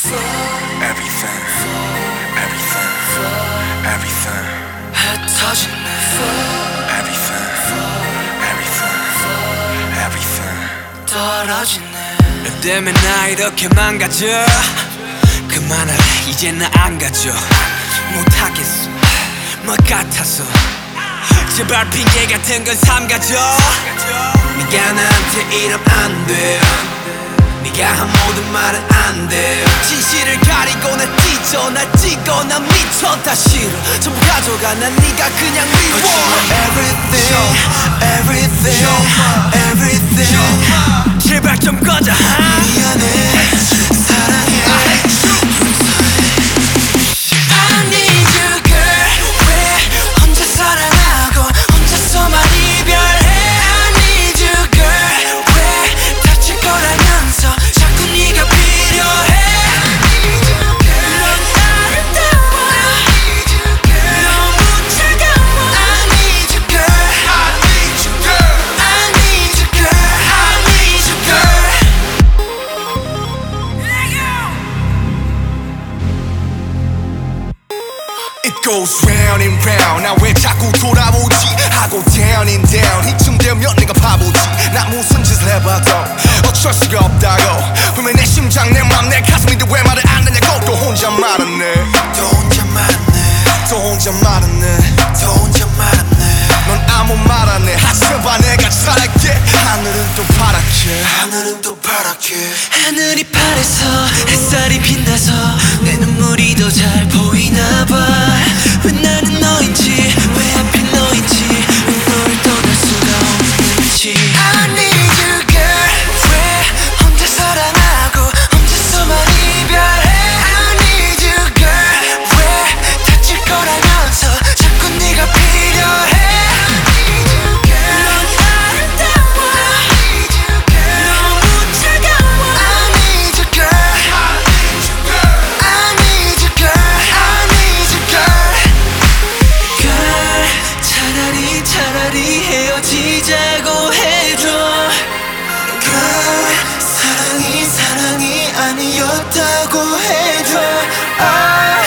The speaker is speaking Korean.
Everything, everything, everything 흩어지네 Everything, everything, everything 떨어지네 너 때문에 나 이렇게 망가져 그만할래 이제 나 안 가져 못하겠어 뭐 같아서 제발 핑계 같은 건 삼가져 네가 나한테 이러면 안돼 네가 한 모든 말은 안돼 진실을 가리고 나 찢어 나 찍어 나 미쳐 다 싫어 전부 가져가 난 네가 그냥 미워 Everything, everything, everything 제발 좀 꺼져 미안해 사랑해 I need you girl 왜 혼자 사랑하고 혼자서만 이별해 I need you girl 왜 다칠 거라면서 자꾸 네가 필요해 I need you girl 넌 아름다워 I need you girl 너무 차가워 I need you girl I need you girl I need you girl I need you girl It goes round and round 나 왜 자꾸 돌아오지 하고 down and down 이쯤 되면 내가 바보지 나 무슨 짓을 해봐도 어쩔 수가 없다고 분명 내 심장 내 맘 내 가슴인데 왜 말을 안 하냐고 또 혼자 말았네 또 혼자 말았네 또 혼자 말았네 또 혼자 말았네 넌 아무 말 안 해 하셔봐 내가 잘할게 하늘은 또 파랗게 하늘은 또 파랗게 하늘이 파래서 햇살이 빛나서 내 눈물이 더 잘 보이나 봐 왜 나는 너인지 왜 하필 너인지 왜 너를 떠날 수가 없는지 I need you girl 왜 혼자 사랑하고 혼자서만 이별해 I need you girl 왜 다칠 거라면서 자꾸 네가 필요해 I need you girl 넌 아름다워 I need you girl 너무 차가워 I need you girl I need you girl I need you girl I need you girl girl 차라리 헤어지자고 해줘 girl 사랑이 아니었다고 해줘